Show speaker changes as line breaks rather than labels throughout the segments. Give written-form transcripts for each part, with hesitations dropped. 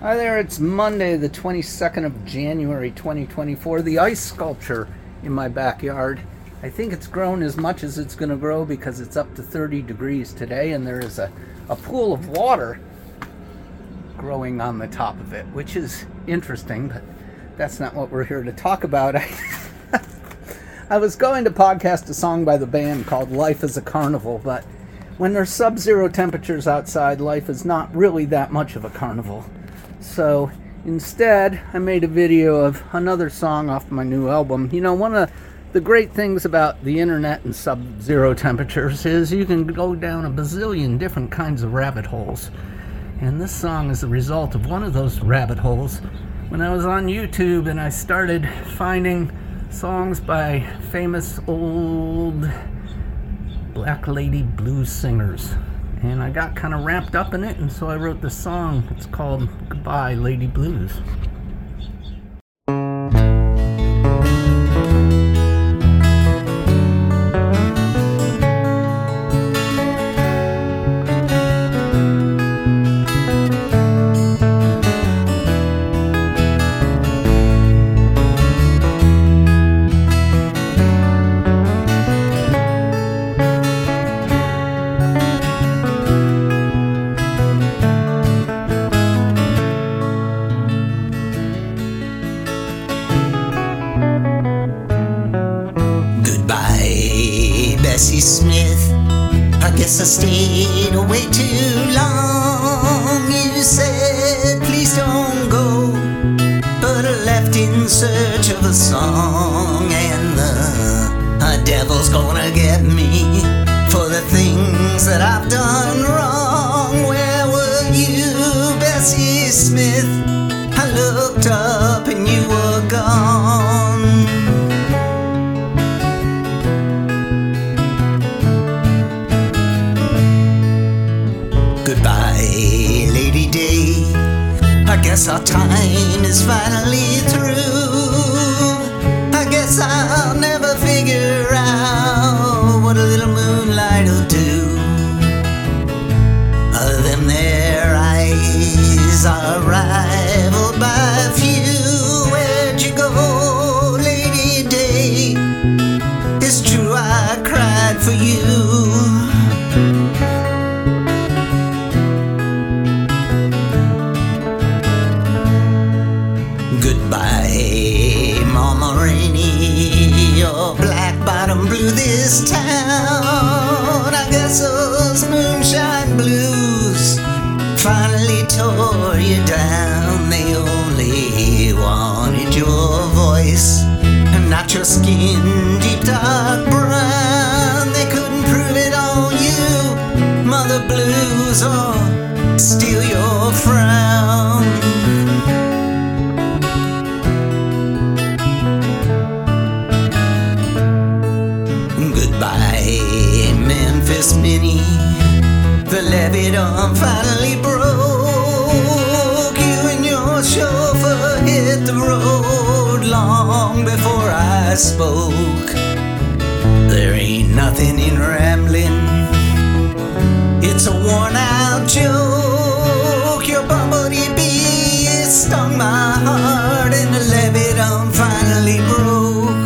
Hi there, it's Monday, the 22nd of January, 2024. The ice sculpture in my backyard, I think it's grown as much as it's going to grow because it's up to 30 degrees today, and there is a pool of water growing on the top of it, which is interesting, but that's not what we're here to talk about. I was going to podcast a song by the band called Life is a Carnival, but when there's sub-zero temperatures outside, life is not really that much of a carnival. So instead, I made a video of another song off my new album. You know, one of the great things about the internet and sub-zero temperatures is you can go down a bazillion different kinds of rabbit holes. And this song is the result of one of those rabbit holes when I was on YouTube and I started finding songs by famous old Black Lady blues singers. And I got kind of wrapped up in it, and so I wrote this song. It's called Goodbye, Lady Blues.
Bessie Smith, I guess I stayed away too long. You said, please don't go, but I left in search of a song. And the devil's gonna get me for the things that I've done wrong. Where were you, Bessie Smith? I looked up and you were gone. Goodbye, Lady Day, I guess our time is finally through. I guess I'll never figure out what a little moonlight will do. Them their eyes are rivaled by a few. Where'd you go, Lady Day? It's true, I cried for you. Goodbye, Mama Rainey, your black bottom blew this town. I guess those moonshine blues finally tore you down. They only wanted your voice and not your skin, deep dark brown. They couldn't prove it on you, Mother Blues, or steal your frown. Goodbye, Memphis Minnie, the levee dome finally broke. You and your chauffeur hit the road long before I spoke. There ain't nothing in rambling, it's a worn out joke. Your bumblebee bee stung my heart and the levee dome finally broke.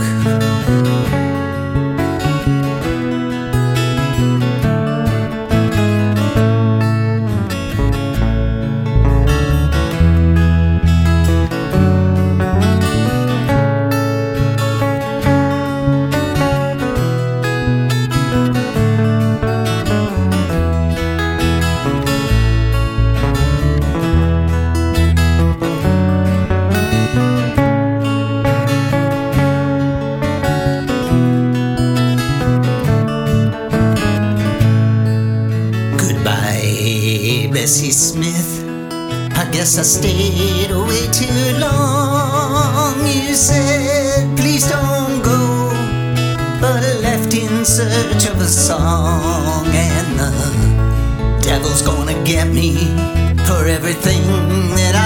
Bessie Smith, I guess I stayed away too long. You said, please don't go, but I left in search of a song. And the devil's gonna get me for everything that